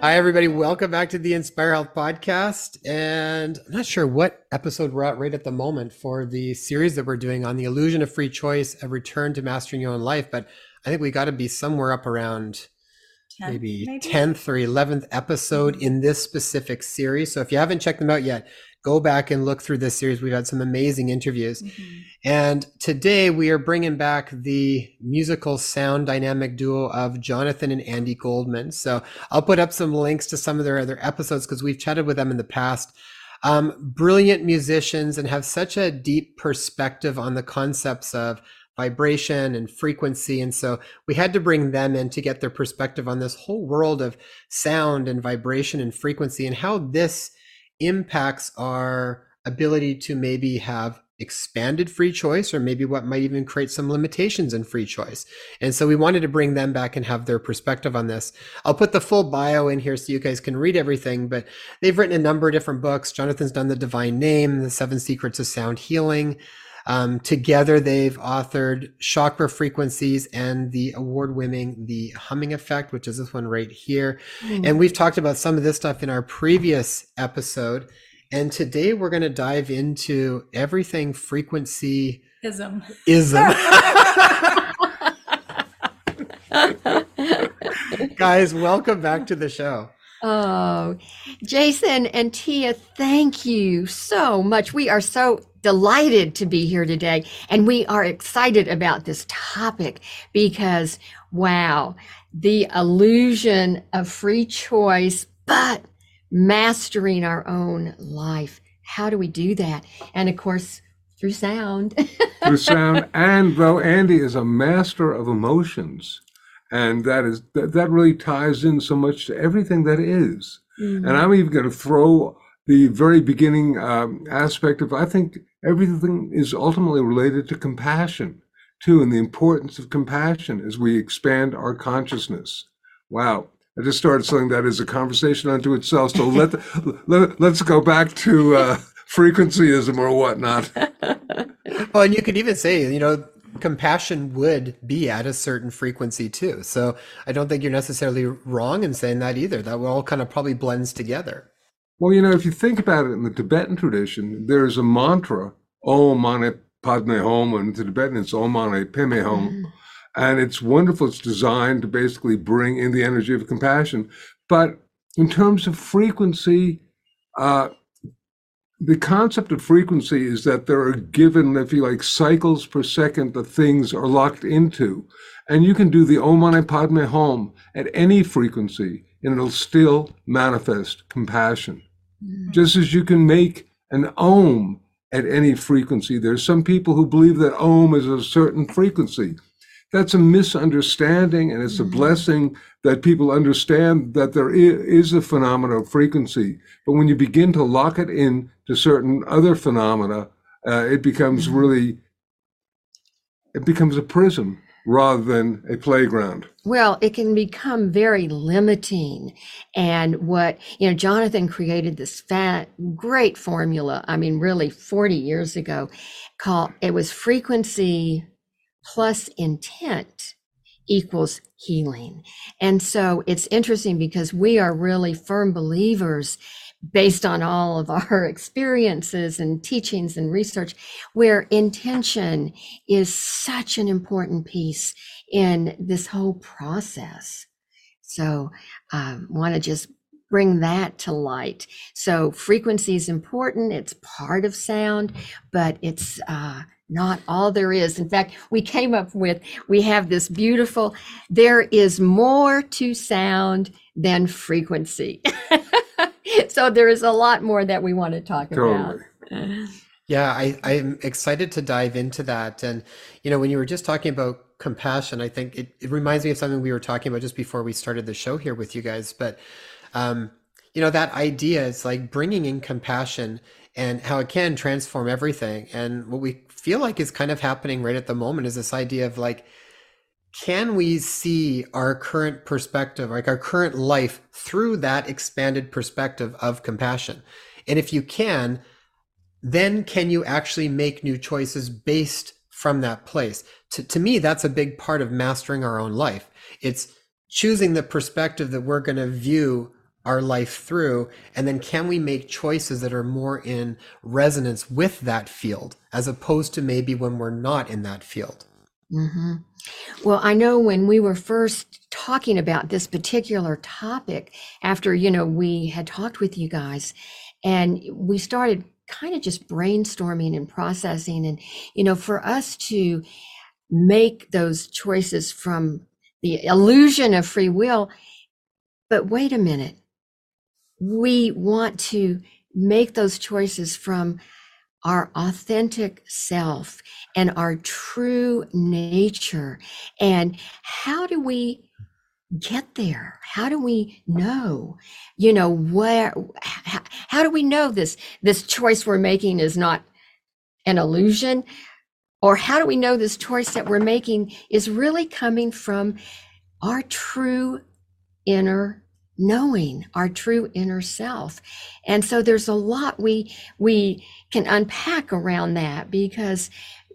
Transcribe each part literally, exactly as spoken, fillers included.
Hi, everybody. Welcome back to the Inspire Health Podcast. And I'm not sure what episode we're at right at the moment for the series that we're doing on the illusion of free choice, a return to mastering your own life. But I think we got to be somewhere up around ten, maybe maybe? tenth or eleventh episode Mhm. in this specific series. So if you haven't checked them out yet, go back and look through this series. We've had some amazing interviews. Mhm. And today we are bringing back the musical sound dynamic duo of Jonathan and Andy Goldman. So I'll put up some links to some of their other episodes because we've chatted with them in the past. Um, brilliant musicians and have such a deep perspective on the concepts of vibration and frequency. And so we had to bring them in to get their perspective on this whole world of sound and vibration and frequency and how this impacts our ability to maybe have expanded free choice, or maybe what might even create some limitations in free choice. And so we wanted to bring them back and have their perspective on this. I'll put the full bio in here so you guys can read everything, but they've written a number of different books. Jonathan's done The Divine Name, The Seven Secrets of Sound Healing. Um, together, they've authored Chakra Frequencies and the award-winning The Humming Effect, which is this one right here. Mm. And we've talked about some of this stuff in our previous episode. And today we're going to dive into everything frequency Ism. ism. Guys, welcome back to the show. Oh, Jason and Tia, thank you so much. We are so delighted to be here today, and we are excited about this topic because, wow, the illusion of free choice, but mastering our own life. How do we do that? And of course, through sound. Through sound, and though Andy is a master of emotions, and that is that, that really ties in so much to everything that is. Mm-hmm. And I'm even going to throw the very beginning um, aspect of, I think everything is ultimately related to compassion too, and the importance of compassion as we expand our consciousness. Wow. I just started saying that as a conversation unto itself. So let, let, let's go back to uh, frequencyism or whatnot. Well, and you could even say, you know, compassion would be at a certain frequency too. So I don't think you're necessarily wrong in saying that either. That all kind of probably blends together. Well, you know, if you think about it in the Tibetan tradition, there's a mantra, Om Mani Padme Hum, and in Tibetan it's Om Mani Padme Hum. Mm. And it's wonderful. It's designed to basically bring in the energy of compassion. But in terms of frequency, uh, the concept of frequency is that there are given, if you like, cycles per second that things are locked into. And you can do the Om Mani Padme Hum at any frequency, and it'll still manifest compassion. Mm-hmm. Just as you can make an Om at any frequency. There's some people who believe that Om is a certain frequency. That's a misunderstanding, and it's a blessing that people understand that there is a phenomena of frequency. But when you begin to lock it in to certain other phenomena, uh, it becomes really, it becomes a prism rather than a playground. Well, it can become very limiting. And what, you know, Jonathan created this fat, great formula, I mean, really forty years ago, called, it was frequency plus intent equals healing. And so it's interesting because we are really firm believers based on all of our experiences and teachings and research, where intention is such an important piece in this whole process. So I um, want to just bring that to light. So frequency is important. It's part of sound, but it's uh, not all there is. In fact, we came up with, we have this beautiful, there is more to sound than frequency. So there is a lot more that we want to talk totally. about. Yeah, I, I'm excited to dive into that. And, you know, when you were just talking about compassion, I think it, it reminds me of something we were talking about just before we started the show here with you guys. But, um, you know, that idea is like bringing in compassion and how it can transform everything. And what we feel like is kind of happening right at the moment is this idea of like, can we see our current perspective, like our current life through that expanded perspective of compassion? And if you can, then can you actually make new choices based from that place? To, to me, that's a big part of mastering our own life. It's choosing the perspective that we're going to view our life through, and then can we make choices that are more in resonance with that field as opposed to maybe when we're not in that field. hmm Well, I know when we were first talking about this particular topic, after, you know, we had talked with you guys, and we started kind of just brainstorming and processing, and, you know, for us to make those choices from the illusion of free will. But wait a minute, we want to make those choices from our authentic self and our true nature. And how do we get there? How do we know, you know, where, how, how do we know this, this choice we're making is not an illusion? Or how do we know this choice that we're making is really coming from our true inner knowing, our true inner self? And so there's a lot we we can unpack around that, because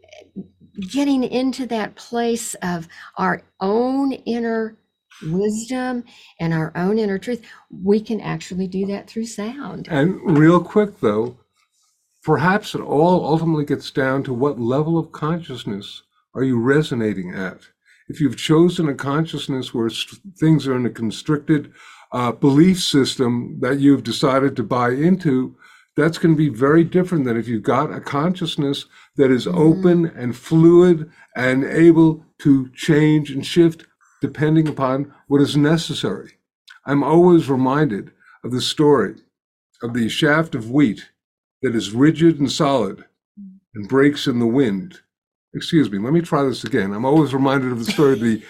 getting into that place of our own inner wisdom and our own inner truth, we can actually do that through sound. And real quick though, perhaps it all ultimately gets down to what level of consciousness are you resonating at? If you've chosen a consciousness where things are in a constricted uh, belief system that you've decided to buy into, that's going to be very different than if you've got a consciousness that is Mm-hmm. open and fluid and able to change and shift depending upon what is necessary. I'm always reminded of the story of the shaft of wheat that is rigid and solid and breaks in the wind. Excuse me, let me try this again. I'm always reminded of the story of the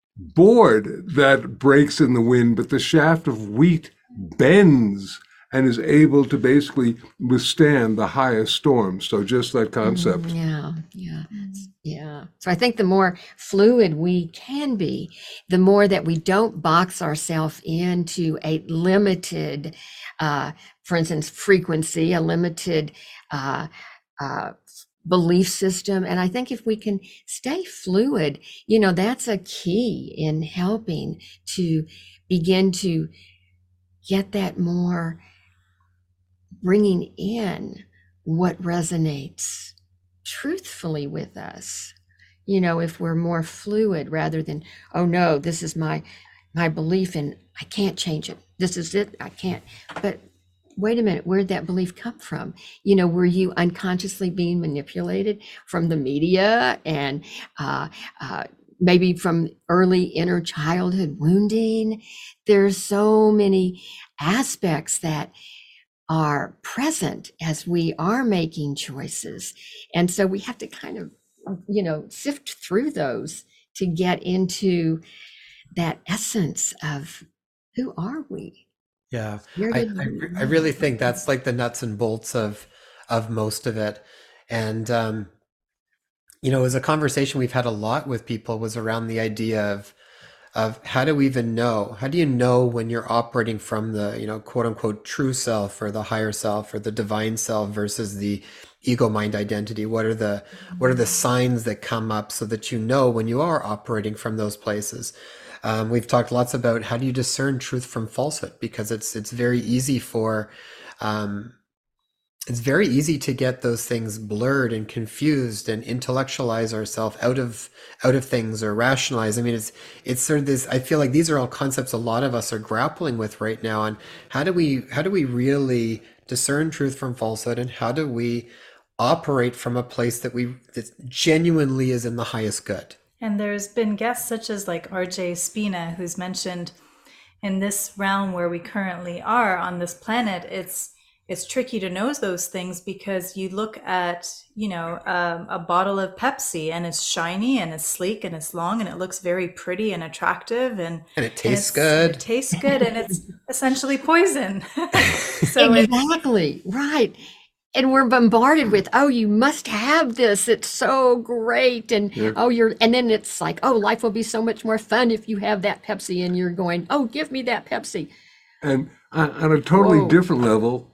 board that breaks in the wind, but the shaft of wheat bends and is able to basically withstand the highest storms. So just that concept. Mm, yeah, yeah, yeah. So I think the more fluid we can be, the more that we don't box ourselves into a limited, uh, for instance, frequency, a limited uh, uh, belief system. And I think if we can stay fluid, you know, that's a key in helping to begin to get that more, bringing in what resonates truthfully with us. You know, if we're more fluid rather than, oh no, this is my my belief and I can't change it. This is it, I can't. But wait a minute, where'd that belief come from? You know, were you unconsciously being manipulated from the media and uh, uh, maybe from early inner childhood wounding? There's so many aspects that are present as we are making choices. And so we have to kind of, you know, sift through those to get into that essence of who are we? Yeah, Where I, did I, we re- I really think that's like the nuts and bolts of of most of it. And um, you know, it was a conversation we've had a lot with people was around the idea of of how do we even know? How do you know when you're operating from the, you know, quote unquote true self or the higher self or the divine self versus the ego mind identity? What are the what are the signs that come up so that you know when you are operating from those places? Um, we've talked lots about how do you discern truth from falsehood, because it's it's very easy for um, it's very easy to get those things blurred and confused and intellectualize ourselves out of out of things or rationalize. I mean, it's it's sort of this. I feel like these are all concepts a lot of us are grappling with right now. And how do we how do we really discern truth from falsehood, and how do we operate from a place that we that genuinely is in the highest good? And there's been guests such as like R J Spina, who's mentioned in this realm where we currently are on this planet, it's it's tricky to know those things because you look at, you know, um, a bottle of Pepsi and it's shiny and it's sleek and it's long and it looks very pretty and attractive and, And it and tastes it's, good. it tastes good and it's essentially poison. So it's, exactly right. And we're bombarded with, oh, you must have this. It's so great. And Yeah. oh, you're, and then it's like, oh, life will be so much more fun if you have that Pepsi. And you're going, oh, give me that Pepsi. And on on a totally Whoa. different level,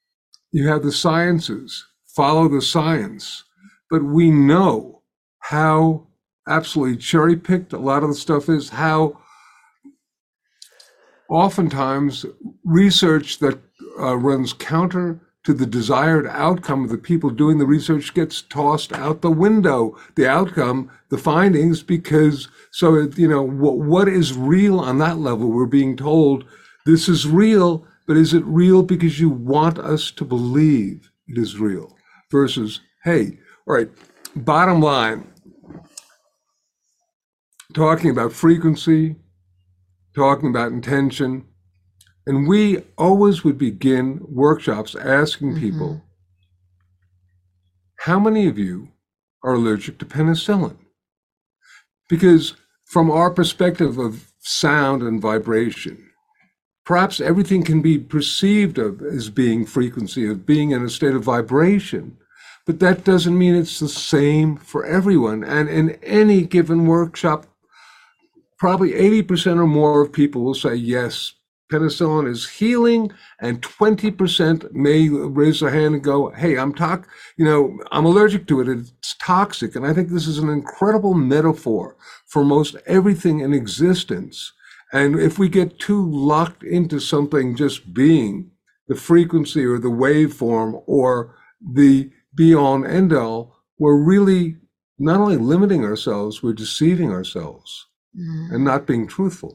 you have the sciences, follow the science. But we know how absolutely cherry picked a lot of the stuff is, how oftentimes research that uh, runs counter to the desired outcome of the people doing the research gets tossed out the window. The outcome, the findings, because so, it, you know, what, what is real on that level? We're being told this is real, but is it real because you want us to believe it is real? Versus, hey, all right, bottom line, talking about frequency, talking about intention, and we always would begin workshops asking people, mm-hmm. how many of you are allergic to penicillin? Because from our perspective of sound and vibration, perhaps everything can be perceived of as being frequency, of being in a state of vibration, but that doesn't mean it's the same for everyone. And in any given workshop, probably eighty percent or more of people will say, yes, penicillin is healing, and twenty percent may raise their hand and go, hey, I'm talk, you know, I'm allergic to it. It's toxic. And I think this is an incredible metaphor for most everything in existence. And if we get too locked into something just being the frequency or the waveform or the be all and end all, we're really not only limiting ourselves, we're deceiving ourselves mm. and not being truthful.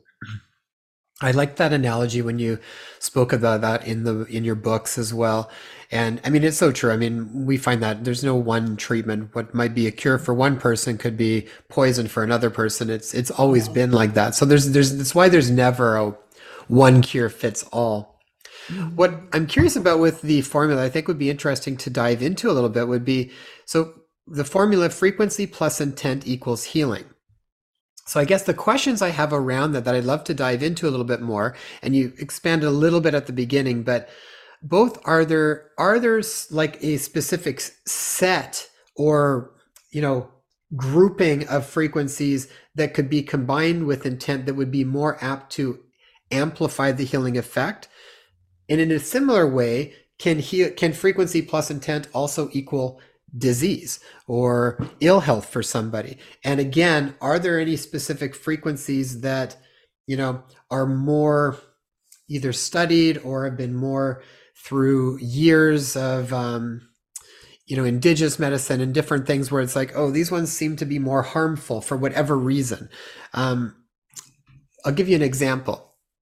I like that analogy when you spoke about that in the in your books as well. And I mean, it's so true. I mean, we find that there's no one treatment. What might be a cure for one person could be poison for another person. It's it's always been like that. So there's there's that's why there's never a one cure fits all. What I'm curious about with the formula, I think would be interesting to dive into a little bit would be, so the formula frequency plus intent equals healing. So I guess the questions I have around that that I'd love to dive into a little bit more, and you expanded a little bit at the beginning, but both are there, are there like a specific set or, you know, grouping of frequencies that could be combined with intent that would be more apt to amplify the healing effect? And in a similar way, can he, can frequency plus intent also equal disease or ill health for somebody? And again, are there any specific frequencies that, you know, are more either studied or have been more through years of, um, you know, indigenous medicine and different things where it's like, oh, these ones seem to be more harmful for whatever reason? Um, I'll give you an example.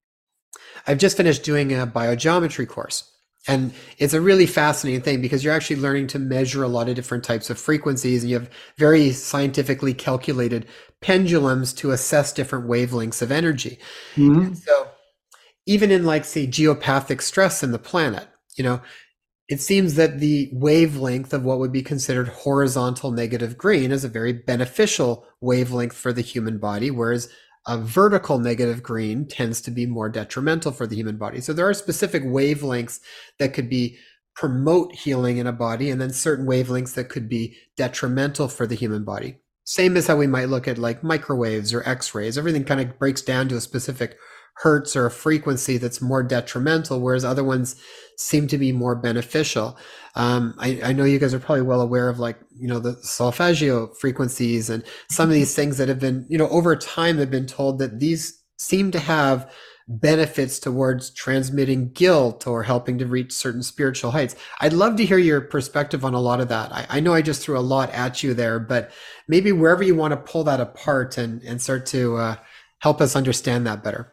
I've just finished doing a biogeometry course. And it's a really fascinating thing because you're actually learning to measure a lot of different types of frequencies, and you have very scientifically calculated pendulums to assess different wavelengths of energy. Mm-hmm. And so even in, like, say, geopathic stress in the planet, you know, it seems that the wavelength of what would be considered horizontal negative green is a very beneficial wavelength for the human body, whereas a vertical negative green tends to be more detrimental for the human body. So there are specific wavelengths that could be promote healing in a body, and then certain wavelengths that could be detrimental for the human body. Same as how we might look at like microwaves or X-rays. Everything kind of breaks down to a specific hertz or a frequency that's more detrimental, whereas other ones seem to be more beneficial. Um, I, I know you guys are probably well aware of, like, you know, the solfeggio frequencies and some of these things that have been, you know, over time have been told that these seem to have benefits towards transmitting guilt or helping to reach certain spiritual heights. I'd love to hear your perspective on a lot of that. I, I know I just threw a lot at you there, but maybe wherever you want to pull that apart and, and start to uh, help us understand that better.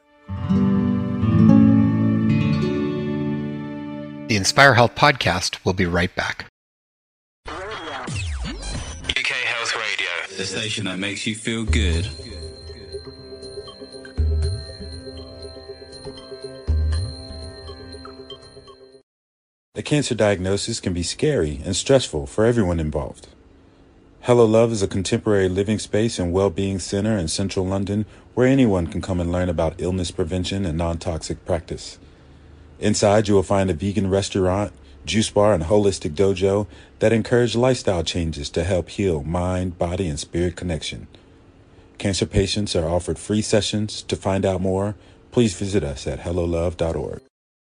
The Inspire Health podcast will be right back. U K Health Radio, the station that makes you feel good. A cancer diagnosis can be scary and stressful for everyone involved. Hello Love is a contemporary living space and well-being center in central London where anyone can come and learn about illness prevention and non-toxic practice. Inside, you will find a vegan restaurant, juice bar, and holistic dojo that encourage lifestyle changes to help heal mind, body, and spirit connection. Cancer patients are offered free sessions. To find out more, please visit us at hello love dot org.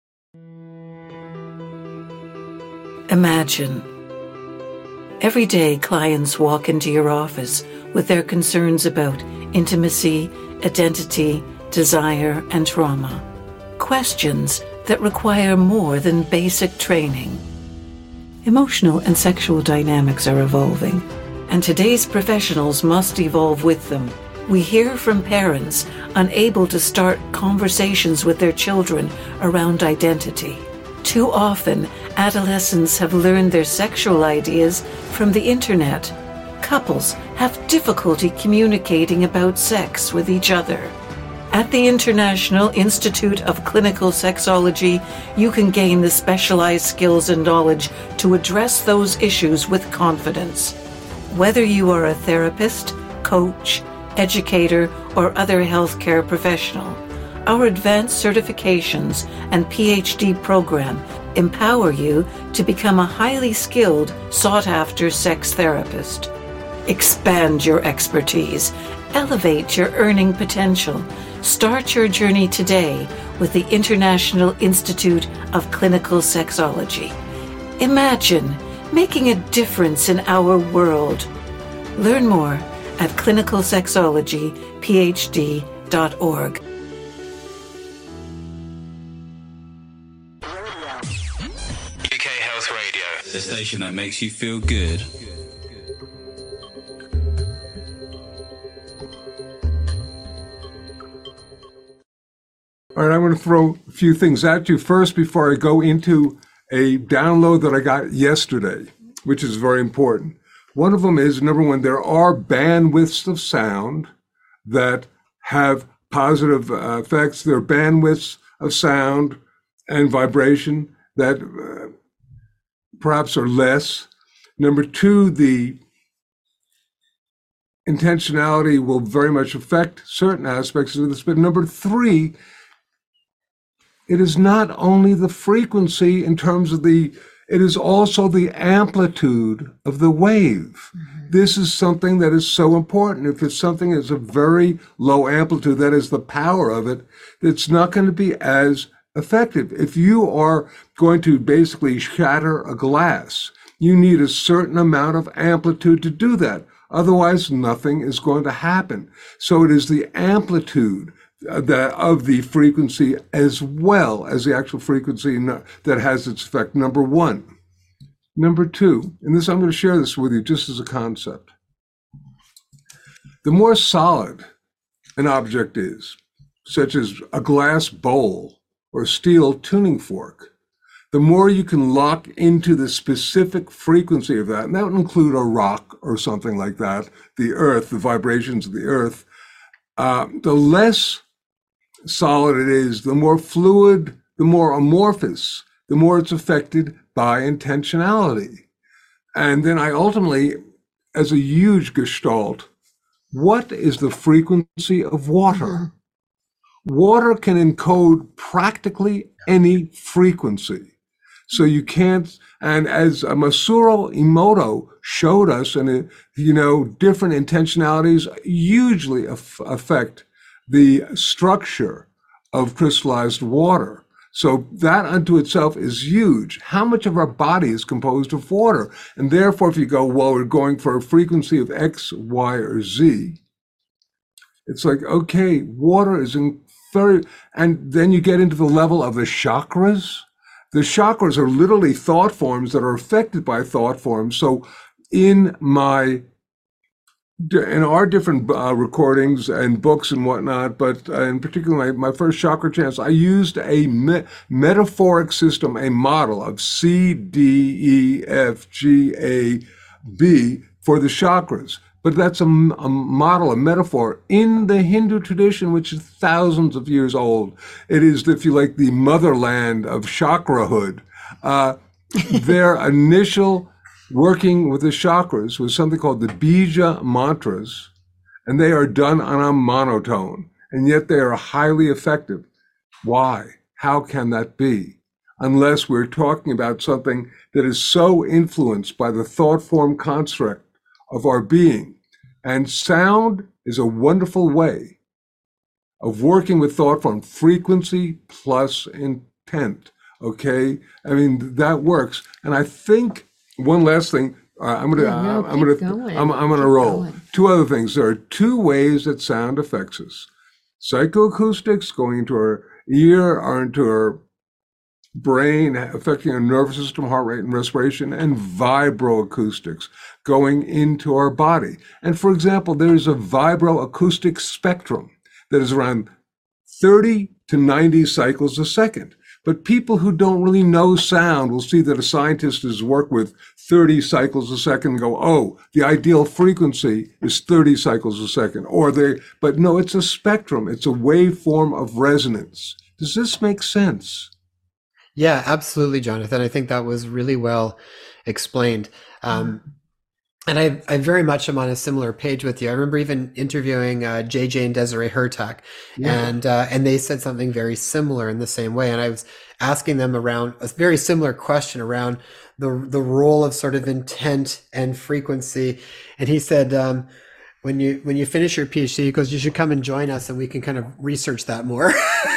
Imagine. Every day, clients walk into your office with their concerns about intimacy, identity, desire, and trauma. Questions that require more than basic training. Emotional and sexual dynamics are evolving, and today's professionals must evolve with them. We hear from parents unable to start conversations with their children around identity. Too often, adolescents have learned their sexual ideas from the internet. Couples have difficulty communicating about sex with each other. At the International Institute of Clinical Sexology, you can gain the specialized skills and knowledge to address those issues with confidence. Whether you are a therapist, coach, educator, or other healthcare professional, our advanced certifications and P H D program empower you to become a highly skilled, sought-after sex therapist. Expand your expertise, elevate your earning potential. Start your journey today with the International Institute of Clinical Sexology. Imagine making a difference in our world. Learn more at clinical sexology p h d dot org. U K Health Radio, the station that makes you feel good. All right, I'm going to throw a few things at you first before I go into a download that I got yesterday, which is very important. One of them is, number one, there are bandwidths of sound that have positive uh, effects. There are bandwidths of sound and vibration that uh, perhaps are less. Number two, the intentionality will very much affect certain aspects of this. But number three, it is not only the frequency in terms of the, it is also the amplitude of the wave. Mm-hmm. This is something that is so important. If it's something that's a very low amplitude, that is the power of it, it's not going to be as effective. If you are going to basically shatter a glass, you need a certain amount of amplitude to do that. Otherwise, nothing is going to happen. So it is the amplitude The, of the frequency as well as the actual frequency that has its effect, number one. Number two, and this I'm going to share this with you just as a concept. The more solid an object is, such as a glass bowl or a steel tuning fork, the more you can lock into the specific frequency of that, and that would include a rock or something like that, the earth, the vibrations of the earth, uh, the less solid it is, the more fluid, the more amorphous, the more it's affected by intentionality. And then I ultimately, as a huge gestalt, what is the frequency of water? Water can encode practically any frequency. So you can't, and as Masaru Emoto showed us, and you know, different intentionalities hugely af- affect the structure of crystallized water. So that unto itself is huge. How much of our body is composed of water? And therefore, if you go, well, we're going for a frequency of X, Y, or Z, it's like, okay, water is in very, and then you get into the level of the chakras. The chakras are literally thought forms that are affected by thought forms. So in my in our different uh, recordings and books and whatnot, but uh, in particular, my, my first chakra chants, I used a me- metaphoric system, a model of C, D, E, F, G, A, B for the chakras. But that's a, a model, a metaphor in the Hindu tradition, which is thousands of years old. It is, if you like, the motherland of chakrahood. Uh, their initial working with the chakras was something called the Bija mantras, and they are done on a monotone, and yet they are highly effective. Why? How can that be? Unless we're talking about something that is so influenced by the thought form construct of our being. And sound is a wonderful way of working with thought form, frequency plus intent, okay? I mean, that works. And I think one last thing, uh, I'm gonna, Yeah, no, uh, I'm gonna, going. I'm, I'm gonna Keep roll. going. Two other things. There are two ways that sound affects us. Psychoacoustics going into our ear or into our brain, affecting our nervous system, heart rate and respiration, and vibroacoustics going into our body. And for example, there is a vibroacoustic spectrum that is around thirty to ninety cycles a second. But people who don't really know sound will see that a scientist has worked with thirty cycles a second and go, oh, the ideal frequency is thirty cycles a second. Or they, but no, it's a spectrum. It's a waveform of resonance. Does this make sense? Yeah, absolutely, Jonathan. I think that was really well explained. Um, and I, I very much am on a similar page with you. I remember even interviewing uh, J J and Desiree Hurtak, yeah. and uh, and they said something very similar in the same way. And I was asking them around a very similar question around the the role of sort of intent and frequency. And he said, um, when you when you finish your PhD, he goes, you should come and join us, and we can kind of research that more.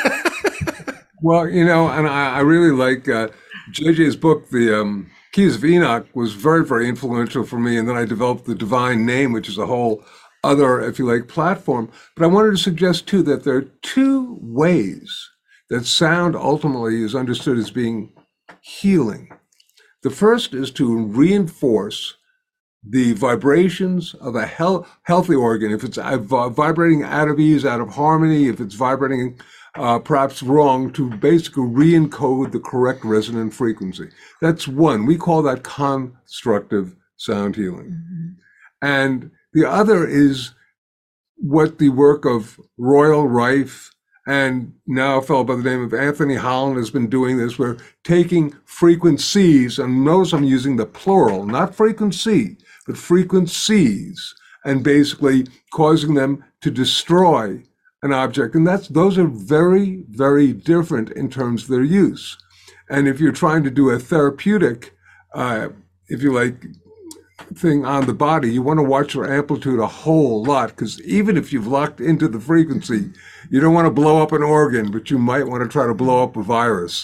Well, you know, and I, I really like uh, J J's book, The um, Keys of Enoch, was very, very influential for me. And then I developed The Divine Name, which is a whole other, if you like, platform. But I wanted to suggest, too, that there are two ways that sound ultimately is understood as being healing. The first is to reinforce the vibrations of a health, healthy organ. If it's uh, vibrating out of ease, out of harmony, if it's vibrating Uh, perhaps wrong, to basically re-encode the correct resonant frequency. That's one. We call that constructive sound healing. Mm-hmm. And the other is what the work of Royal Rife and now a fellow by the name of Anthony Holland has been doing this, where taking frequencies, and notice I'm using the plural, not frequency, but frequencies, and basically causing them to destroy an object. And that's, those are very, very different in terms of their use. And if you're trying to do a therapeutic, uh, if you like, thing on the body, you want to watch your amplitude a whole lot, because even if you've locked into the frequency, you don't want to blow up an organ, but you might want to try to blow up a virus.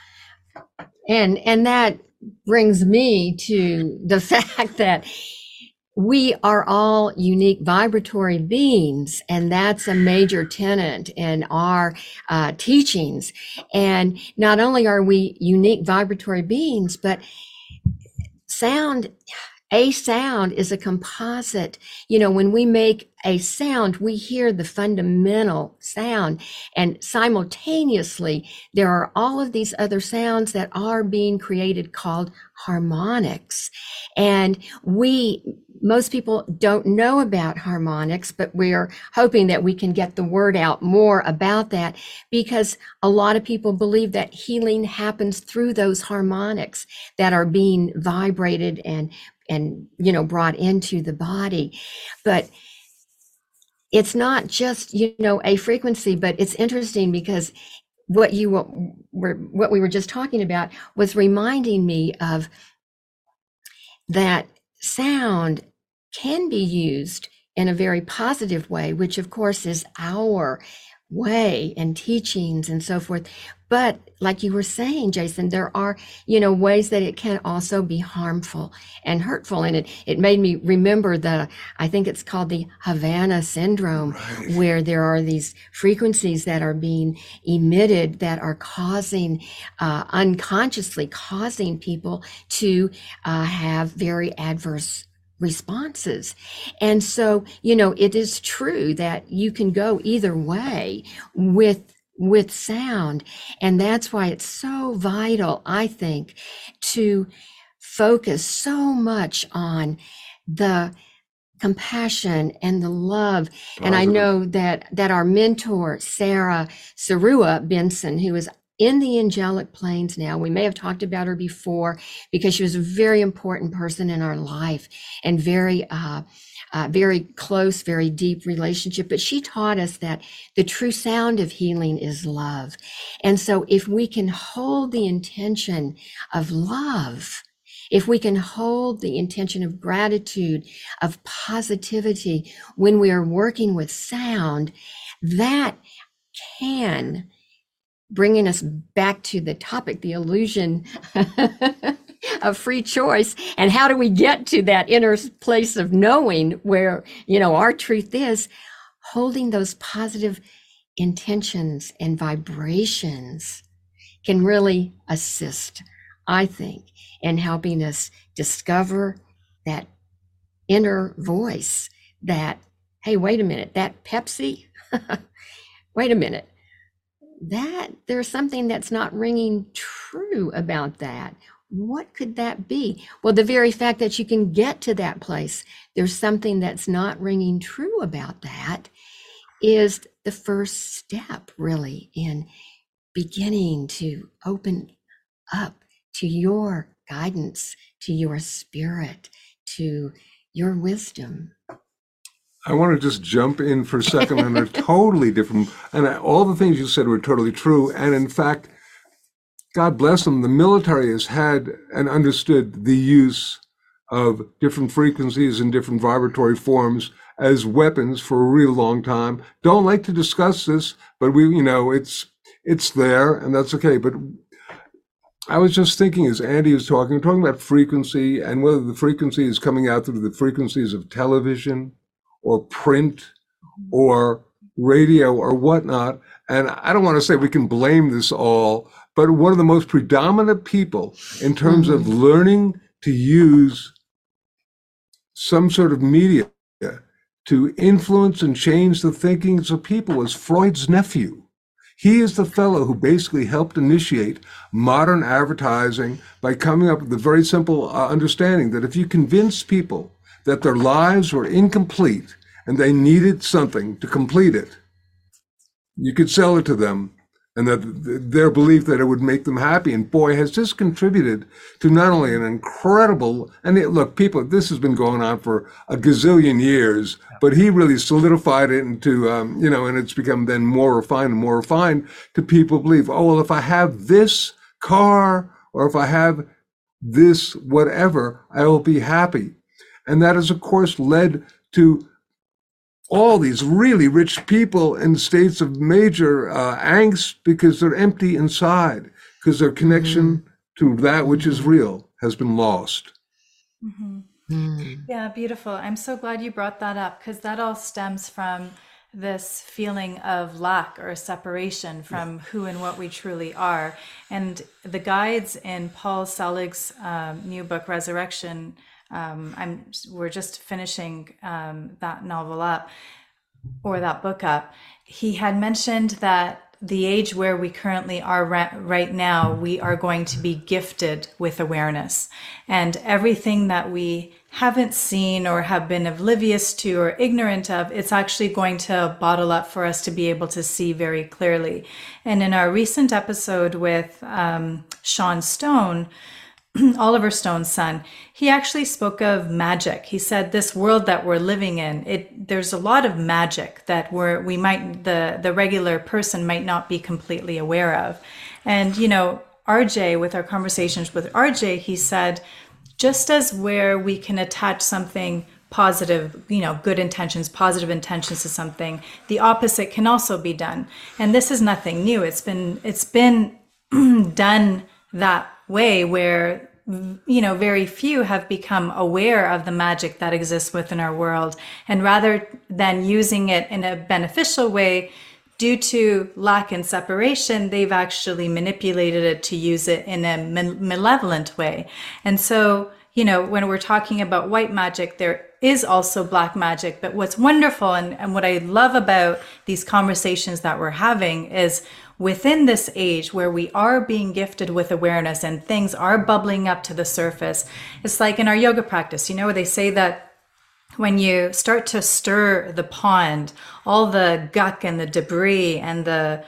And, and that brings me to the fact that we are all unique vibratory beings, and that's a major tenet in our uh, teachings. And not only are we unique vibratory beings, but sound, a sound is a composite. You know, when we make a sound, we hear the fundamental sound, and simultaneously, there are all of these other sounds that are being created called harmonics. And we, most people don't know about harmonics, but we're hoping that we can get the word out more about that, because a lot of people believe that healing happens through those harmonics that are being vibrated and, and, you know, brought into the body. But it's not just, you know, a frequency, but it's interesting because what you were, what we were just talking about was reminding me of that sound can be used in a very positive way, which of course is our way and teachings and so forth. But like you were saying, Jason, there are, you know, ways that it can also be harmful and hurtful. And it, it made me remember the, I think it's called the Havana syndrome, right, where there are these frequencies that are being emitted that are causing, uh, unconsciously causing people to uh, have very adverse responses. And so, you know, it is true that you can go either way with with sound. And that's why it's so vital, I think, to focus so much on the compassion and the love. And I know that that our mentor, Sarah Sarua Benson, who is in the angelic planes now, we may have talked about her before because she was a very important person in our life and very, uh, uh, very close, very deep relationship. But she taught us that the true sound of healing is love. And so if we can hold the intention of love, if we can hold the intention of gratitude, of positivity when we are working with sound, that can, bringing us back to the topic, the illusion of free choice, and how do we get to that inner place of knowing where, you know, our truth is, holding those positive intentions and vibrations can really assist, I think, in helping us discover that inner voice that, hey, wait a minute, that Pepsi, wait a minute, that there's something that's not ringing true about that. What could that be? Well, the very fact that you can get to that place, there's something that's not ringing true about that, is the first step really in beginning to open up to your guidance, to your spirit, to your wisdom. I want to just jump in for a second on a totally different, and I, all the things you said were totally true. And in fact, God bless them, the military has had and understood the use of different frequencies and different vibratory forms as weapons for a real long time. Don't like to discuss this, but we, you know, it's it's there, and that's okay. But I was just thinking, as Andy was talking, talking about frequency and whether the frequency is coming out through the frequencies of television or print or radio or whatnot. And I don't want to say we can blame this all, but one of the most predominant people in terms of learning to use some sort of media to influence and change the thinkings of people was Freud's nephew. He is the fellow who basically helped initiate modern advertising by coming up with the very simple uh, understanding that if you convince people that their lives were incomplete and they needed something to complete it, you could sell it to them, and that their belief that it would make them happy. And boy, has this contributed to not only an incredible, and it, look, people, this has been going on for a gazillion years, but he really solidified it into, um, you know, and it's become then more refined and more refined to people believe, oh, well, if I have this car or if I have this whatever, I will be happy. And that has, of course, led to all these really rich people in states of major uh, angst because they're empty inside, because their connection mm-hmm. to that which is real has been lost. Mm-hmm. Mm. Yeah, beautiful. I'm so glad you brought that up, because that all stems from this feeling of lack or separation from yeah. who and what we truly are. And the guides in Paul Selig's um, new book, Resurrection, Um, I'm, we're just finishing um, that novel up, or that book up. He had mentioned that the age where we currently are ra- right now, we are going to be gifted with awareness, and everything that we haven't seen or have been oblivious to or ignorant of, it's actually going to bottle up for us to be able to see very clearly. And in our recent episode with um, Sean Stone, Oliver Stone's son, he actually spoke of magic. He said this world that we're living in, it there's a lot of magic that we're we might the the regular person might not be completely aware of. And you know, R J, with our conversations with R J, he said, just as where we can attach something positive, you know, good intentions, positive intentions to something, the opposite can also be done. And this is nothing new. It's been it's been done that way, where you know, very few have become aware of the magic that exists within our world. And rather than using it in a beneficial way, due to lack and separation, they've actually manipulated it to use it in a malevolent way. And so, you know, when we're talking about white magic, there is also black magic. But what's wonderful and, and what I love about these conversations that we're having is, within this age where we are being gifted with awareness and things are bubbling up to the surface, it's like in our yoga practice, you know, they say that when you start to stir the pond, all the gunk and the debris and the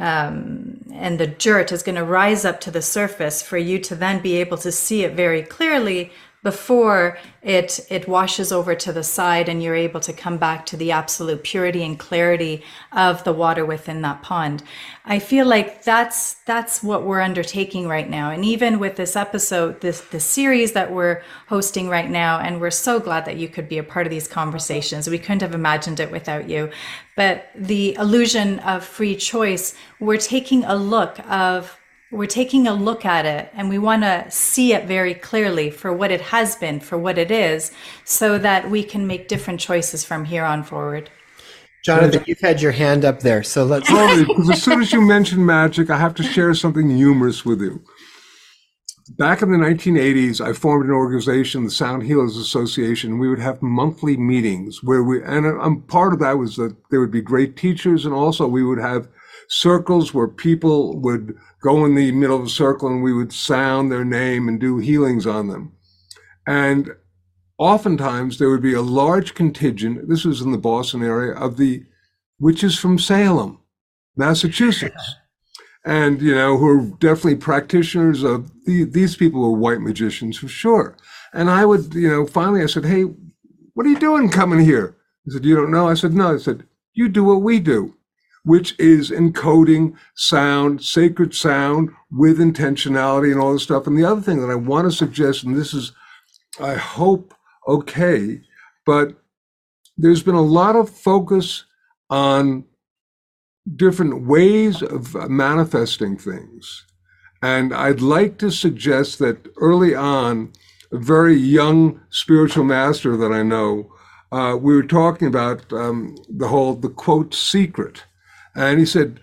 um, and the dirt is going to rise up to the surface for you to then be able to see it very clearly before it it washes over to the side and you're able to come back to the absolute purity and clarity of the water within that pond. I feel like that's that's what we're undertaking right now. And even with this episode, this the series that we're hosting right now, and we're so glad that you could be a part of these conversations. We couldn't have imagined it without you. But the illusion of free choice, we're taking a look of We're taking a look at it, and we want to see it very clearly for what it has been, for what it is, so that we can make different choices from here on forward. Jonathan, you've had your hand up there, so let's. Totally, because as soon as you mention magic, I have to share something humorous with you. Back in the nineteen eighties, I formed an organization, the Sound Healers Association. We would have monthly meetings where we, and um, part of that was that there would be great teachers, and also we would have circles where people would go in the middle of a circle and we would sound their name and do healings on them. And oftentimes there would be a large contingent, this was in the Boston area, of the witches from Salem, Massachusetts. And, you know, who are definitely practitioners of the, these people were white magicians for sure. And I would, you know, finally I said, hey, what are you doing coming here? He said, you don't know? I said, no. I said, you do what we do, which is encoding sound, sacred sound with intentionality and all this stuff. And the other thing that I want to suggest, and this is, I hope, okay, but there's been a lot of focus on different ways of manifesting things. And I'd like to suggest that early on, a very young spiritual master that I know, uh, we were talking about um, the whole, the quote, secret. And he said,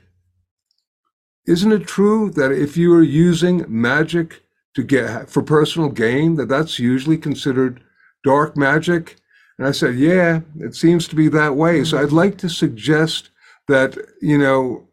isn't it true that if you are using magic to get for personal gain, that that's usually considered dark magic? And I said, yeah, it seems to be that way. So I'd like to suggest that, you know,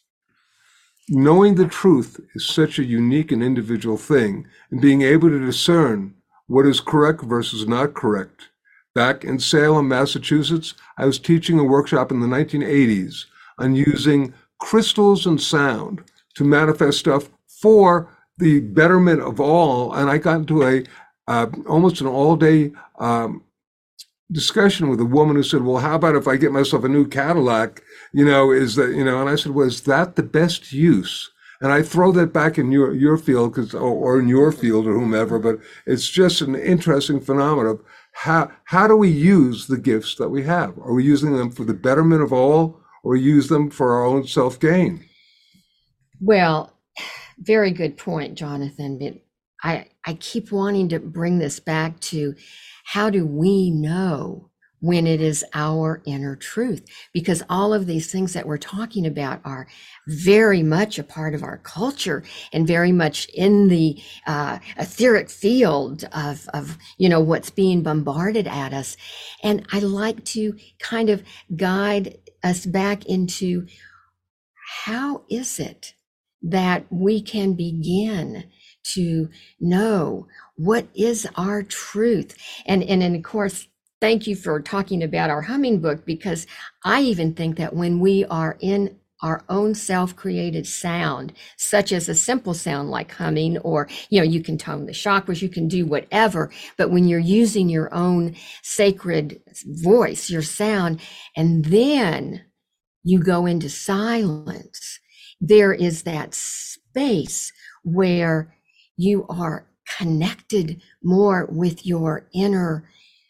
knowing the truth is such a unique and individual thing, and being able to discern what is correct versus not correct. Back in Salem, Massachusetts, I was teaching a workshop in the nineteen eighties on using crystals and sound to manifest stuff for the betterment of all. And I got into a uh, almost an all-day um, discussion with a woman who said, well, how about if I get myself a new Cadillac? You know, is that, you know, and I said, well, is that the best use? And I throw that back in your, your field, because, or, or in your field or whomever, but it's just an interesting phenomenon of how, how do we use the gifts that we have? Are we using them for the betterment of all, or use them for our own self-gain? Well, very good point, Jonathan. But I, I keep wanting to bring this back to, how do we know when it is our inner truth? Because all of these things that we're talking about are very much a part of our culture and very much in the uh, etheric field of, of, you know, what's being bombarded at us. And I like to kind of guide us back into, how is it that we can begin to know what is our truth? And, and, and of course, thank you for talking about our humming book, because I even think that when we are in our own self-created sound, such as a simple sound like humming, or, you know, you can tone the chakras, you can do whatever, but when you're using your own sacred voice, your sound, and then you go into silence, there is that space where you are connected more with your inner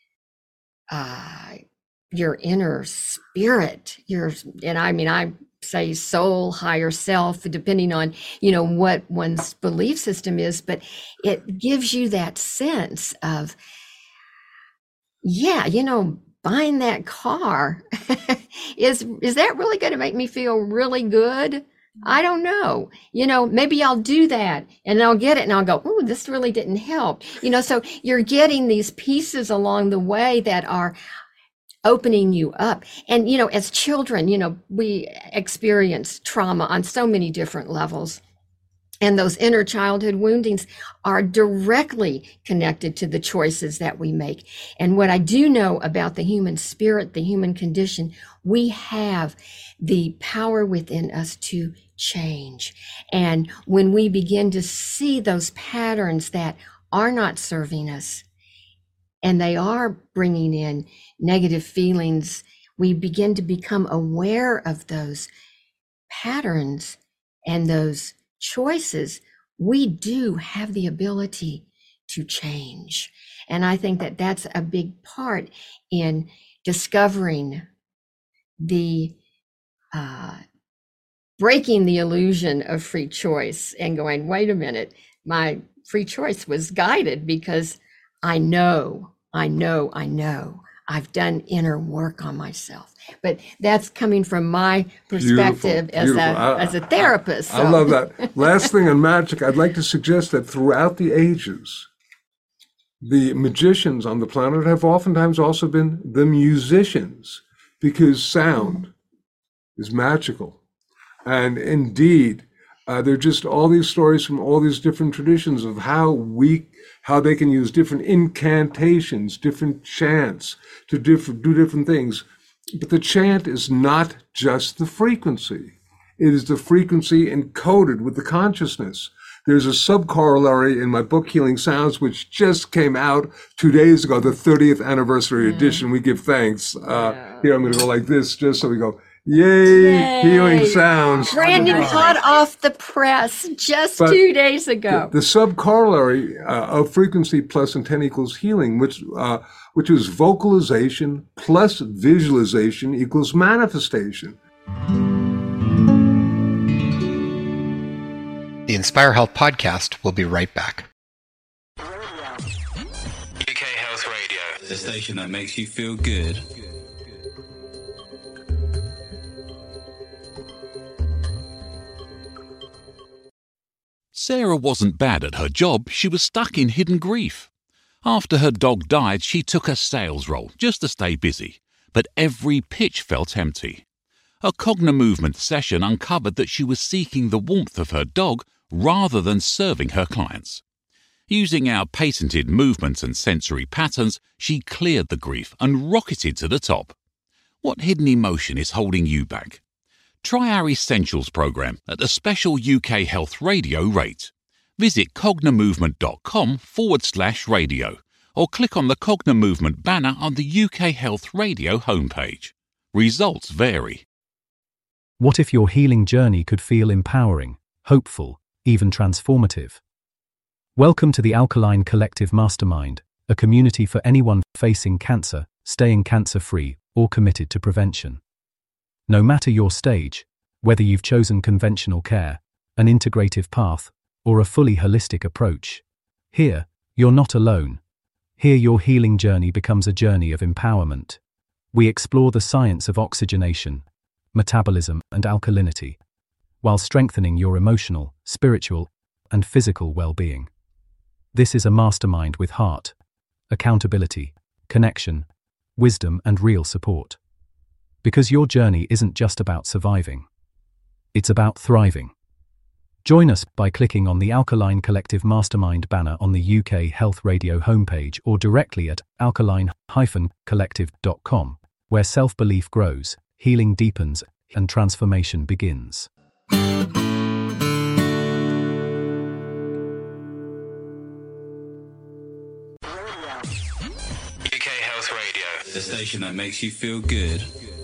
uh your inner spirit, your, and I mean, I say soul, higher self, depending on, you know, what one's belief system is, but it gives you that sense of, yeah, you know, buying that car is is that really going to make me feel really good? I don't know. You know, maybe I'll do that and I'll get it and I'll go, oh, this really didn't help. You know, so you're getting these pieces along the way that are opening you up. And, you know, as children, you know, we experience trauma on so many different levels. And those inner childhood woundings are directly connected to the choices that we make. And what I do know about the human spirit, the human condition, we have the power within us to change. And when we begin to see those patterns that are not serving us, and they are bringing in negative feelings, we begin to become aware of those patterns and those choices. We do have the ability to change. And I think that that's a big part in discovering the, uh, breaking the illusion of free choice and going, wait a minute, my free choice was guided because I know, I know, I know I've done inner work on myself. But that's coming from my perspective Beautiful, as beautiful. a I- as a therapist. I so. love that. Last thing on magic, I'd like to suggest that throughout the ages, the magicians on the planet have oftentimes also been the musicians, because sound is magical. And indeed, uh, there are just all these stories from all these different traditions of how we, how they can use different incantations, different chants to different, do different things. But the chant is not just the frequency. It is the frequency encoded with the consciousness. There's a subcorollary in my book, Healing Sounds, which just came out two days ago, the thirtieth anniversary Mm. edition. We give thanks. Uh, Yeah. Here, I'm going to go like this, just so we go, yay, Yay. Healing Sounds. Brand new, hot off the press just But two days ago. The, the subcorollary uh, of frequency plus intent equals healing, which uh, which is vocalization plus visualization equals manifestation. The Inspire Health podcast will be right back. U K Health Radio, the station that makes you feel good. Sarah wasn't bad at her job, she was stuck in hidden grief. After her dog died, she took a sales role just to stay busy, but every pitch felt empty. A Cognimovement session uncovered that she was seeking the warmth of her dog rather than serving her clients. Using our patented movements and sensory patterns, she cleared the grief and rocketed to the top. What hidden emotion is holding you back? Try our Essentials program at a special U K Health Radio rate. Visit cognimovement.com forward slash radio or click on the Cognimovement banner on the U K Health Radio homepage. Results vary. What if your healing journey could feel empowering, hopeful, even transformative? Welcome to the Alkaline Collective Mastermind, a community for anyone facing cancer, staying cancer-free, or committed to prevention. No matter your stage, whether you've chosen conventional care, an integrative path, or a fully holistic approach, here, you're not alone. Here your healing journey becomes a journey of empowerment. We explore the science of oxygenation, metabolism, and alkalinity, while strengthening your emotional, spiritual, and physical well-being. This is a mastermind with heart, accountability, connection, wisdom, and real support. Because your journey isn't just about surviving. It's about thriving. Join us by clicking on the Alkaline Collective Mastermind banner on the U K Health Radio homepage or directly at alkaline dash collective dot com, where self-belief grows, healing deepens, and transformation begins. U K Health Radio, the station that makes you feel good.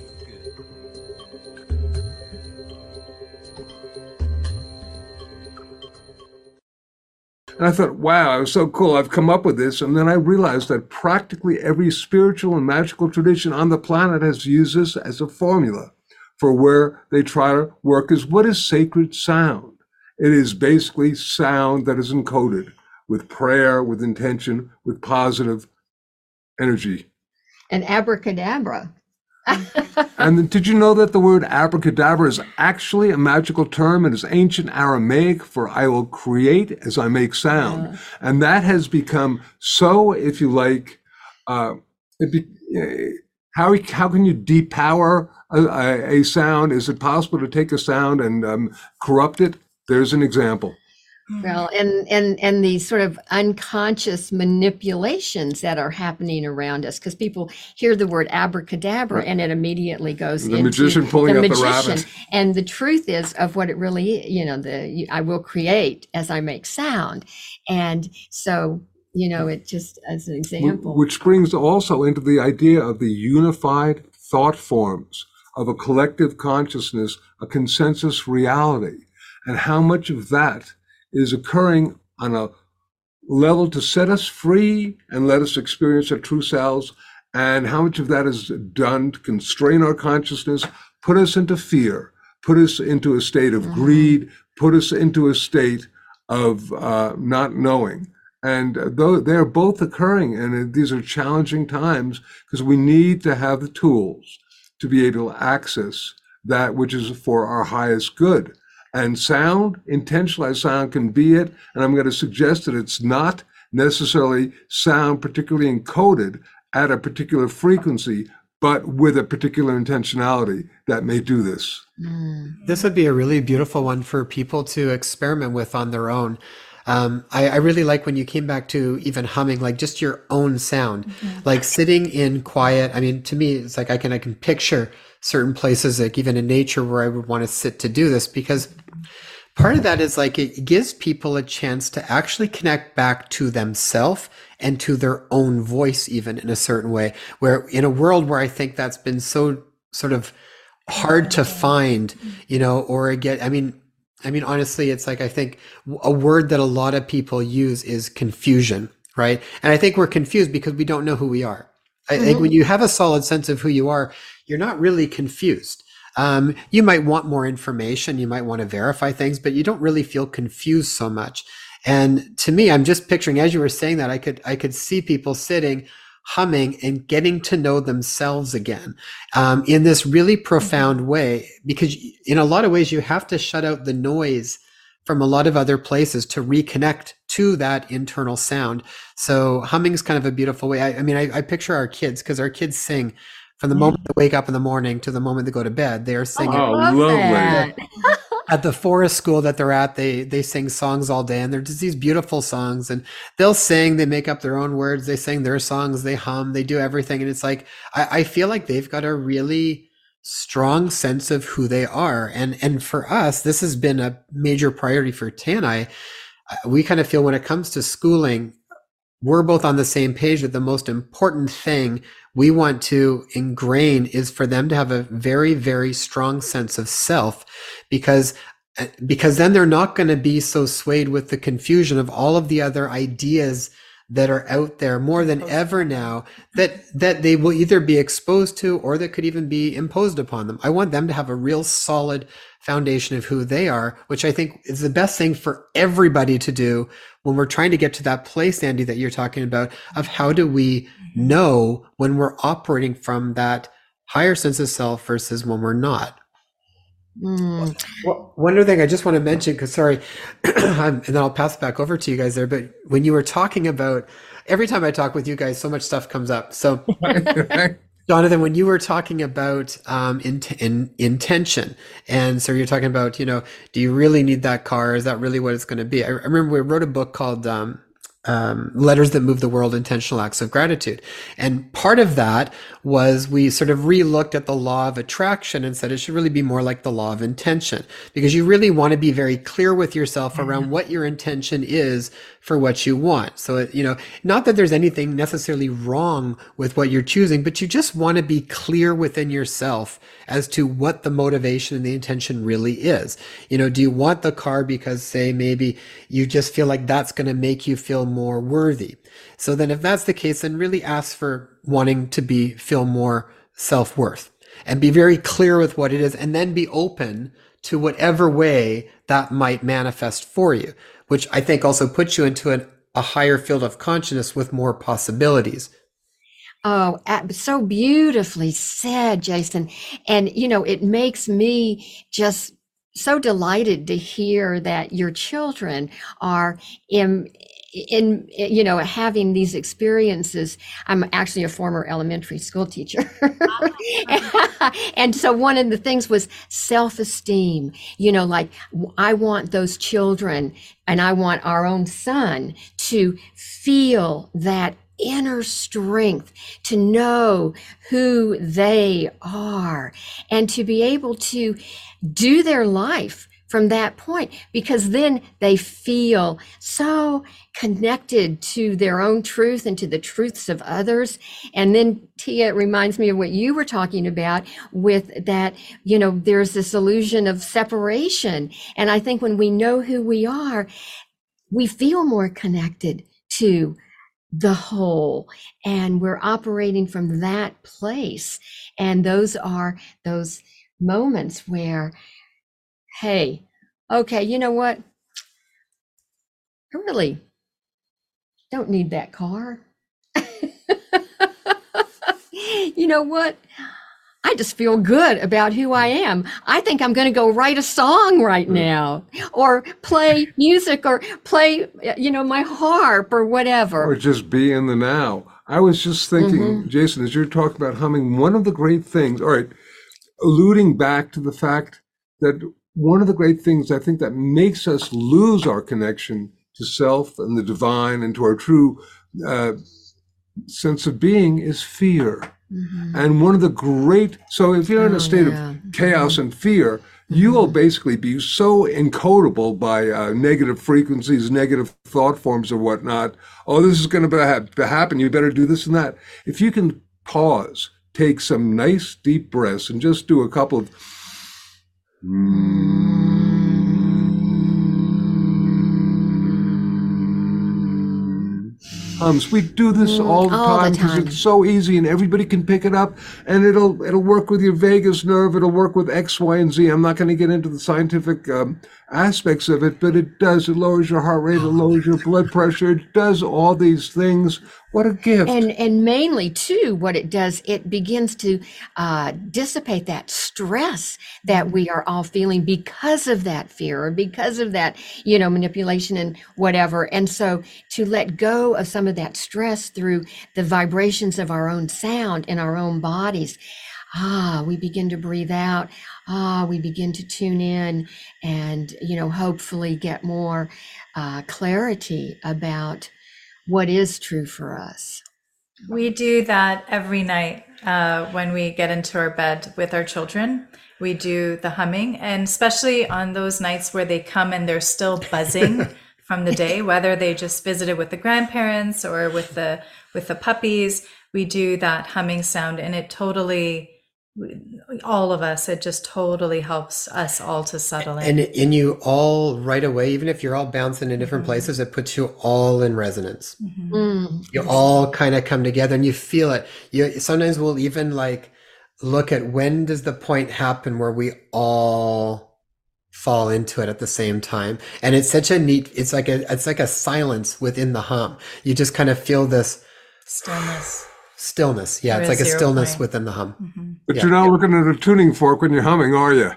And I thought, wow, it was so cool. I've come up with this. And then I realized that practically every spiritual and magical tradition on the planet has used this as a formula for where they try to work is what is sacred sound? It is basically sound that is encoded with prayer, with intention, with positive energy. And abracadabra. And then, did you know that the word abracadabra is actually a magical term? It is ancient Aramaic for I will create as I make sound. Yeah. And that has become so, if you like, uh, it be, uh, how, how can you depower a, a, a sound? Is it possible to take a sound and um, corrupt it? There's an example. Well, and, and, and these sort of unconscious manipulations that are happening around us, because people hear the word abracadabra Right. and it immediately goes The into magician pulling out the rabbit. And the truth is of what it really, you know, the you- I will create as I make sound. And so, you know, it just as an example. Which brings also into the idea of the unified thought forms of a collective consciousness, a consensus reality, and how much of that is occurring on a level to set us free and let us experience our true selves, and how much of that is done to constrain our consciousness, put us into fear, put us into a state of Mhm. greed, put us into a state of uh, not knowing. And uh, though they're both occurring, and uh, these are challenging times because we need to have the tools to be able to access that which is for our highest good. And sound, intentionalized sound can be it. And I'm going to suggest that it's not necessarily sound particularly encoded at a particular frequency, but with a particular intentionality that may do this. This would be a really beautiful one for people to experiment with on their own. Um, I, I really like when you came back to even humming, like just your own sound, mm-hmm. like sitting in quiet. I mean, to me, it's like I can I can picture certain places, like even in nature, where I would want to sit to do this, because part of that is like it gives people a chance to actually connect back to themselves and to their own voice, even in a certain way, where in a world where I think that's been so sort of hard to find, you know, or get, I mean, I mean, honestly, it's like, I think a word that a lot of people use is confusion, right? And I think we're confused because we don't know who we are. I mm-hmm. think when you have a solid sense of who you are, you're not really confused. Um, you might want more information. You might want to verify things, but you don't really feel confused so much. And to me, I'm just picturing, as you were saying that, I could, I could see people sitting, humming, and getting to know themselves again, um, in this really profound way, because in a lot of ways, you have to shut out the noise from a lot of other places to reconnect to that internal sound. So humming is kind of a beautiful way. I, I mean, I, I picture our kids, because our kids sing from the moment they wake up in the morning to the moment they go to bed. They are singing. Oh, lovely. At the forest school that they're at, they they sing songs all day, and they're just these beautiful songs, and they'll sing, they make up their own words, they sing their songs, they hum, they do everything. And it's like, I, I feel like they've got a really strong sense of who they are. And, and for us, this has been a major priority for Tay and I. We kind of feel when it comes to schooling, we're both on the same page that the most important thing we want to ingrain is for them to have a very, very strong sense of self, because because then they're not going to be so swayed with the confusion of all of the other ideas that are out there more than ever now, that that they will either be exposed to or that could even be imposed upon them. I want them to have a real solid foundation of who they are, which I think is the best thing for everybody to do when we're trying to get to that place, Andy, that you're talking about, of how do we know when we're operating from that higher sense of self versus when we're not. Mm. Well, one other thing I just want to mention, because sorry, and then I'll pass it back over to you guys there, but when you were talking about, every time I talk with you guys, so much stuff comes up. So Jonathan, when you were talking about um, in, in, intention, and so you're talking about, you know, do you really need that car? Is that really what it's going to be? I, I remember we wrote a book called um, um, Letters That Move the World, Intentional Acts of Gratitude. And part of that was we sort of re-looked at the law of attraction and said it should really be more like the law of intention, because you really want to be very clear with yourself around what your intention is for what you want. So, it, you know, not that there's anything necessarily wrong with what you're choosing, but you just want to be clear within yourself as to what the motivation and the intention really is. You know, do you want the car because, say, maybe you just feel like that's going to make you feel more worthy? So then if that's the case, then really ask for wanting to be, feel more self-worth, and be very clear with what it is, and then be open to whatever way that might manifest for you, which I think also puts you into an, a higher field of consciousness with more possibilities. Oh, so beautifully said, Jason. And, you know, it makes me just so delighted to hear that your children are in, in, you know, having these experiences. I'm actually a former elementary school teacher. And so one of the things was self-esteem, you know, like I want those children, and I want our own son to feel that inner strength, to know who they are, and to be able to do their life from that point, because then they feel so connected to their own truth and to the truths of others. And then, Tia, it reminds me of what you were talking about with that, you know, there's this illusion of separation. And I think when we know who we are, we feel more connected to the whole, and we're operating from that place. And those are those moments where, hey, okay, you know what? I really, Don't need that car. You know what? I just feel good about who I am. I think I'm going to go write a song right now, or play music, or play, you know, my harp or whatever. Or just be in the now. I was just thinking, Mm-hmm. Jason, as you're talking about humming, one of the great things, all right, alluding back to the fact that one of the great things I think that makes us lose our connection to self and the divine and to our true uh, sense of being is fear. Mm-hmm. And one of the great, so if you're in Oh, a state yeah. of chaos and fear, you will basically be so encodable by uh, negative frequencies, negative thought forms or whatnot. Oh, this is going to ha- happen. You better do this and that. If you can pause, take some nice deep breaths and just do a couple of hums. We do this all the all the time because time. it's so easy and everybody can pick it up, and it'll it'll work with your vagus nerve. It'll work with X, Y, and Z. I'm not going to get into the scientific um, aspects of it, but it does. It lowers your heart rate. It lowers your blood pressure. It does all these things. What a gift! And and mainly too, what it does, it begins to uh, dissipate that stress that we are all feeling because of that fear or because of that, you know, manipulation and whatever. And so to let go of some of that stress through the vibrations of our own sound in our own bodies. Ah, we begin to breathe out. Ah, we begin to tune in and, you know, hopefully get more uh, clarity about what is true for us. We do that every night uh, when we get into our bed with our children. We do the humming, and especially on those nights where they come and they're still buzzing from the day, whether they just visited with the grandparents or with the with the puppies, we do that humming sound, and it totally, all of us, it just totally helps us all to settle in. And in you all right away, even if you're all bouncing in different places, it puts you all in resonance. Mm. You all kind of come together and you feel it. You sometimes we'll even like look at when does the point happen where we all fall into it at the same time. And it's such a neat, it's like a it's like a silence within the hum. You just kind of feel this Stillness. stillness. Yeah, There it's like a is zero stillness point. within the hum. But Yeah. you're not looking at a tuning fork when you're humming, are you?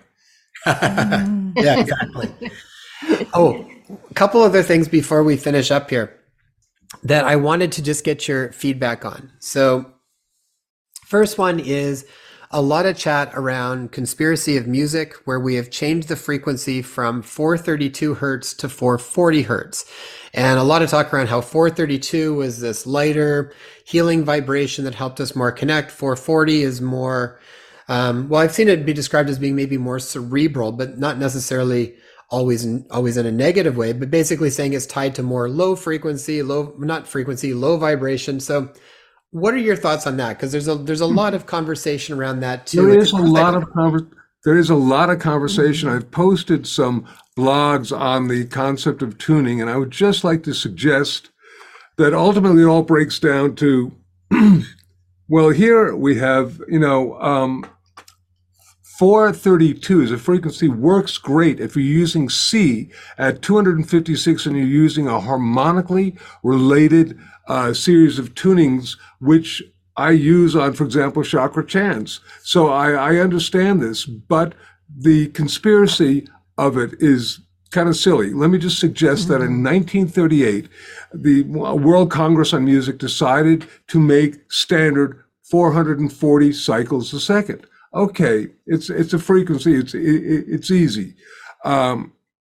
Yeah, exactly. Oh, a couple other things before we finish up here that I wanted to just get your feedback on. So, first one is a lot of chat around conspiracy of music, where we have changed the frequency from four thirty-two hertz to four forty hertz. And a lot of talk around how four thirty-two was this lighter, healing vibration that helped us more connect. four forty is more, um, well, I've seen it be described as being maybe more cerebral, but not necessarily always always in a negative way, but basically saying it's tied to more low frequency, low, not frequency, low vibration. So what are your thoughts on that? Because there's a there's a lot of conversation around that too. There It's is a almost lot like- of conver- there is a lot of conversation. I've posted some blogs on the concept of tuning, and I would just like to suggest that ultimately it all breaks down to, well, here we have, you know, um, four thirty-two as a frequency works great if you're using C at two hundred fifty-six and you're using a harmonically related uh, series of tunings, which I use on, for example, chakra chants. So I, I understand this, but the conspiracy of it is kind of silly. Let me just suggest that in nineteen thirty-eight, the World Congress on Music decided to make standard four hundred forty cycles a second. Okay, it's it's a frequency. It's it, it's easy, um,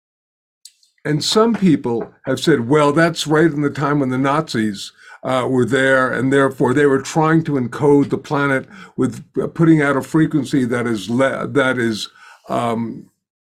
and some people have said, "Well, that's right in the time when the Nazis uh, were there, and therefore they were trying to encode the planet with uh, putting out a frequency that is le- that is um,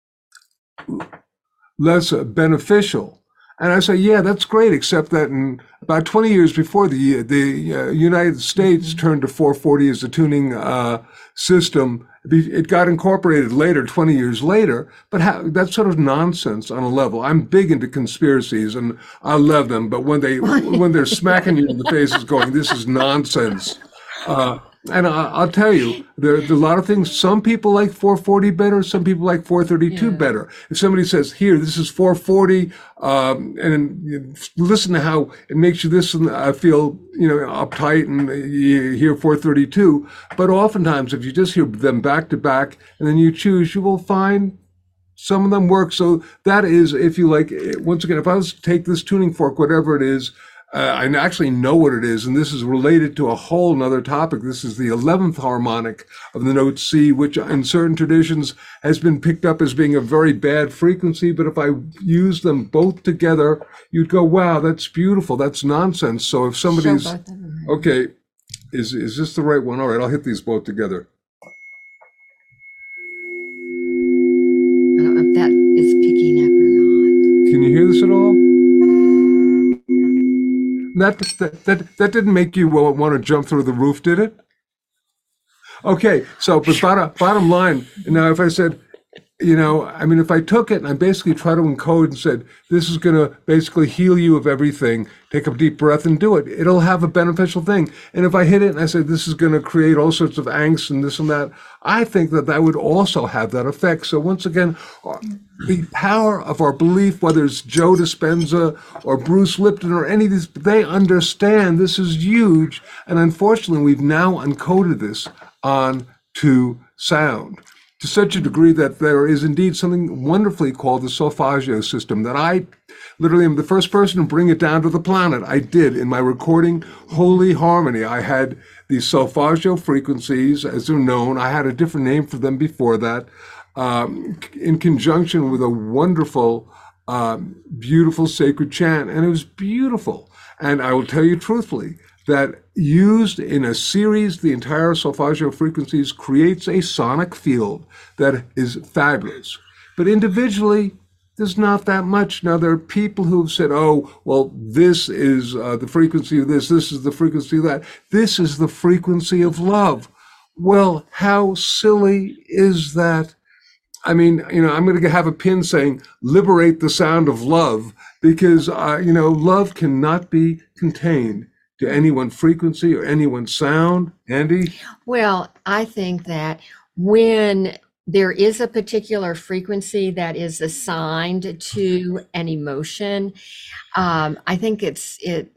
less uh, beneficial." And I say, yeah, that's great, except that in about twenty years before, the the uh, United States turned to four forty as a tuning uh, system. It got incorporated later, twenty years later, but how, that's sort of nonsense on a level. I'm big into conspiracies and I love them, but when they when they're smacking you in the faces going, this is nonsense, uh, And I, I'll tell you, there, there's a lot of things. Some people like four forty better. Some people like four thirty-two Yeah. better. If somebody says, here, this is four forty, um, and you listen to how it makes you this, and I feel, you know, uptight, and you hear four thirty-two. But oftentimes, if you just hear them back to back, and then you choose, you will find some of them work. So that is, if you like, once again, if I was to take this tuning fork, whatever it is, uh, I actually know what it is, and this is related to a whole nother topic. This is the eleventh harmonic of the note C, which in certain traditions has been picked up as being a very bad frequency. But if I use them both together, you'd go, wow, that's beautiful. That's nonsense. So if somebody's, Show both of them. okay, is, is this the right one? All right, I'll hit these both together. I don't know if that is picking up or not. Can you hear this at all? That, that, that, that didn't make you want to jump through the roof, did it? Okay, so but bottom, bottom line, now if I said, you know, I mean, if I took it and I basically tried to encode and said, this is going to basically heal you of everything, take a deep breath and do it, it'll have a beneficial thing. And if I hit it and I said, this is going to create all sorts of angst and this and that, I think that that would also have that effect. So once again, the power of our belief, whether it's Joe Dispenza or Bruce Lipton or any of these, they understand this is huge. And unfortunately, we've now encoded this on to sound, to such a degree that there is indeed something wonderfully called the solfeggio system that I literally am the first person to bring it down to the planet. I did in my recording Holy Harmony. I had these solfeggio frequencies, as they're known. I had a different name for them before that, um, in conjunction with a wonderful, um, beautiful sacred chant. And it was beautiful. And I will tell you truthfully, that used in a series, the entire solfeggio frequencies creates a sonic field that is fabulous. But individually, there's not that much. Now, there are people who've said, oh, well, this is uh, the frequency of this, this is the frequency of that. This is the frequency of love. Well, how silly is that? I mean, you know, I'm going to have a pin saying, liberate the sound of love, because, uh, you know, love cannot be contained to any one frequency or any one sound. Andy? Well, I think that when there is a particular frequency that is assigned to an emotion, um, I think it's it.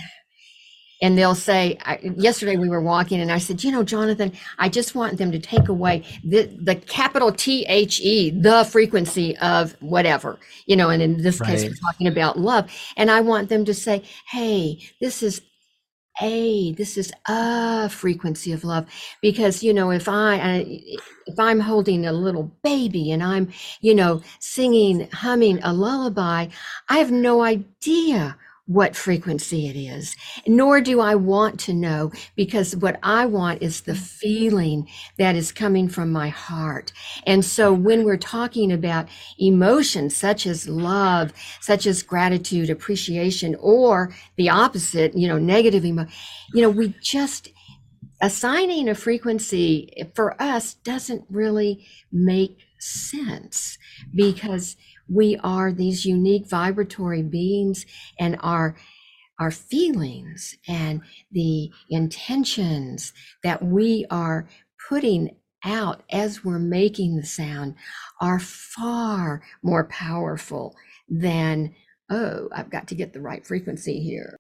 And they'll say, I, yesterday we were walking and I said, you know, Jonathan, I just want them to take away the, the capital T H E, the frequency of whatever, you know, and in this case, Right. we're talking about love. And I want them to say, hey, this is a, this is a frequency of love. Because, you know, if I, I, if I'm holding a little baby and I'm, you know, singing, humming a lullaby, I have no idea what frequency it is, nor do I want to know, because what I want is the feeling that is coming from my heart. And so when we're talking about emotions such as love, such as gratitude, appreciation, or the opposite, you know, negative emotion, you know, we just, assigning a frequency for us doesn't really make sense, because we are these unique vibratory beings, and our our feelings and the intentions that we are putting out as we're making the sound are far more powerful than, oh, I've got to get the right frequency here.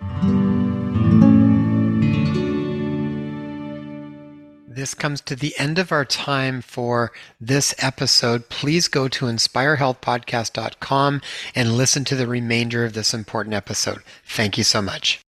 This comes to the end of our time for this episode. Please go to inspire health podcast dot com and listen to the remainder of this important episode. Thank you so much.